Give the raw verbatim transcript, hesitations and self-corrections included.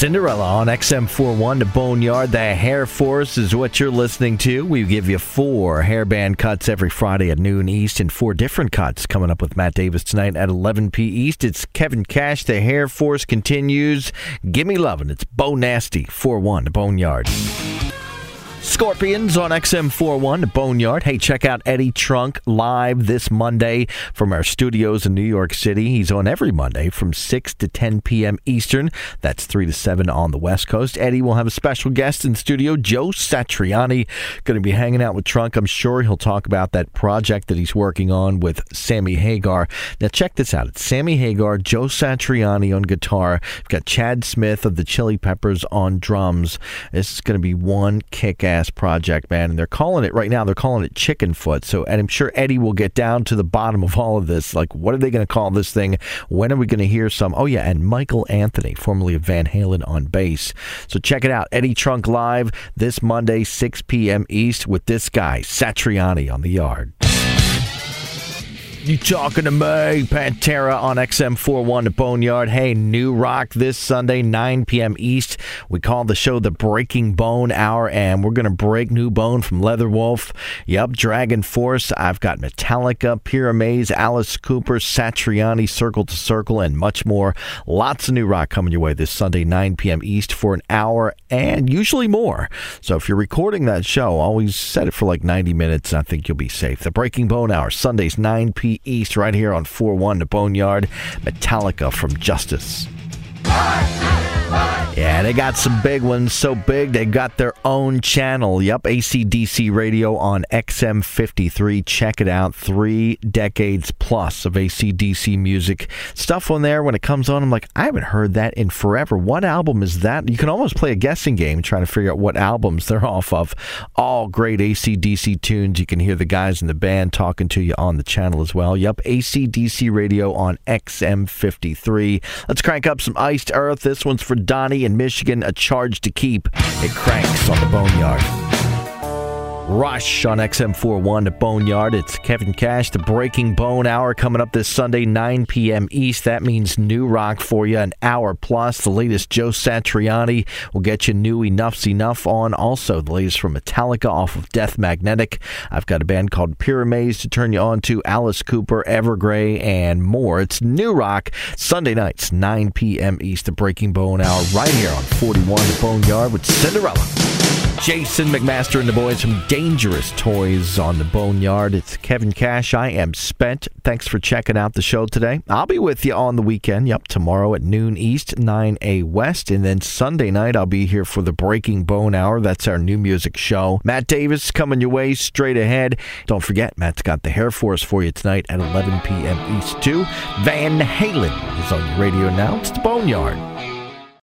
Cinderella on X M forty-one, the Boneyard. The Hair Force is what you're listening to. We give you four hairband cuts every Friday at noon East and four different cuts coming up with Matt Davis tonight at eleven p.m. East. It's Kevin Cash. The Hair Force continues. Gimme Lovin'. It's Bo Nasty, four one, the Boneyard. Scorpions on X M forty-one, the Boneyard. Hey, check out Eddie Trunk live this Monday from our studios in New York City. He's on every Monday from six to ten p.m. Eastern. That's three to seven on the West Coast. Eddie will have a special guest in studio, Joe Satriani. Going to be hanging out with Trunk. I'm sure he'll talk about that project that he's working on with Sammy Hagar. Now, check this out. It's Sammy Hagar, Joe Satriani on guitar. We've got Chad Smith of the Chili Peppers on drums. This is going to be one kick-ass project, man, and they're calling it right now, they're calling it Chicken Foot. So, and I'm sure Eddie will get down to the bottom of all of this. Like, what are they going to call this thing? When are we going to hear some? Oh yeah, and Michael Anthony, formerly of Van Halen, on bass. So check it out, Eddie Trunk live this Monday, six p.m. East, with this guy Satriani on the Yard. You talking to me? Pantera on X M forty-one, the Boneyard. Hey, New Rock this Sunday, nine p.m. East. We call the show the Breaking Bone Hour, and we're going to break new bone from Leatherwolf. Yep, Dragon Force. I've got Metallica, Pyramaze, Alice Cooper, Satriani, Circle to Circle, and much more. Lots of new rock coming your way this Sunday, nine p.m. East for an hour, and usually more. So if you're recording that show, always set it for like ninety minutes. I think you'll be safe. The Breaking Bone Hour, Sundays, nine p.m. East, right here on forty-one, the Boneyard. Metallica from Justice. Yeah, they got some big ones, so big they got their own channel. Yup, A C D C Radio on X M fifty-three. Check it out. Three decades plus of A C D C music. Stuff on there, when it comes on, I'm like, I haven't heard that in forever. What album is that? You can almost play a guessing game trying to figure out what albums they're off of. All great A C D C tunes. You can hear the guys in the band talking to you on the channel as well. Yup, A C D C Radio on X M fifty-three. Let's crank up some Iced Earth. This one's for Donnie in Michigan, A Charge to Keep. It cranks on the Boneyard. Rush on X M forty-one, the Boneyard. It's Kevin Cash, the Breaking Bone Hour, coming up this Sunday, nine p.m. East. That means new rock for you, an hour plus. The latest Joe Satriani will get you new Enough's Enough on. Also, the latest from Metallica off of Death Magnetic. I've got a band called Pyramaze to turn you on to, Alice Cooper, Evergrey, and more. It's new rock, Sunday nights, nine p.m. East, the Breaking Bone Hour, right here on forty-one, the Boneyard with Cinderella. Jason McMaster and the boys from Dangerous Toys on the Boneyard. It's Kevin Cash. I am spent. Thanks for checking out the show today. I'll be with you on the weekend. Yep, tomorrow at noon East, nine a.m. West. And then Sunday night, I'll be here for the Breaking Bone Hour. That's our new music show. Matt Davis coming your way straight ahead. Don't forget, Matt's got the Hair Force for you tonight at eleven p.m. East, too. Van Halen is on your radio now. It's the Boneyard.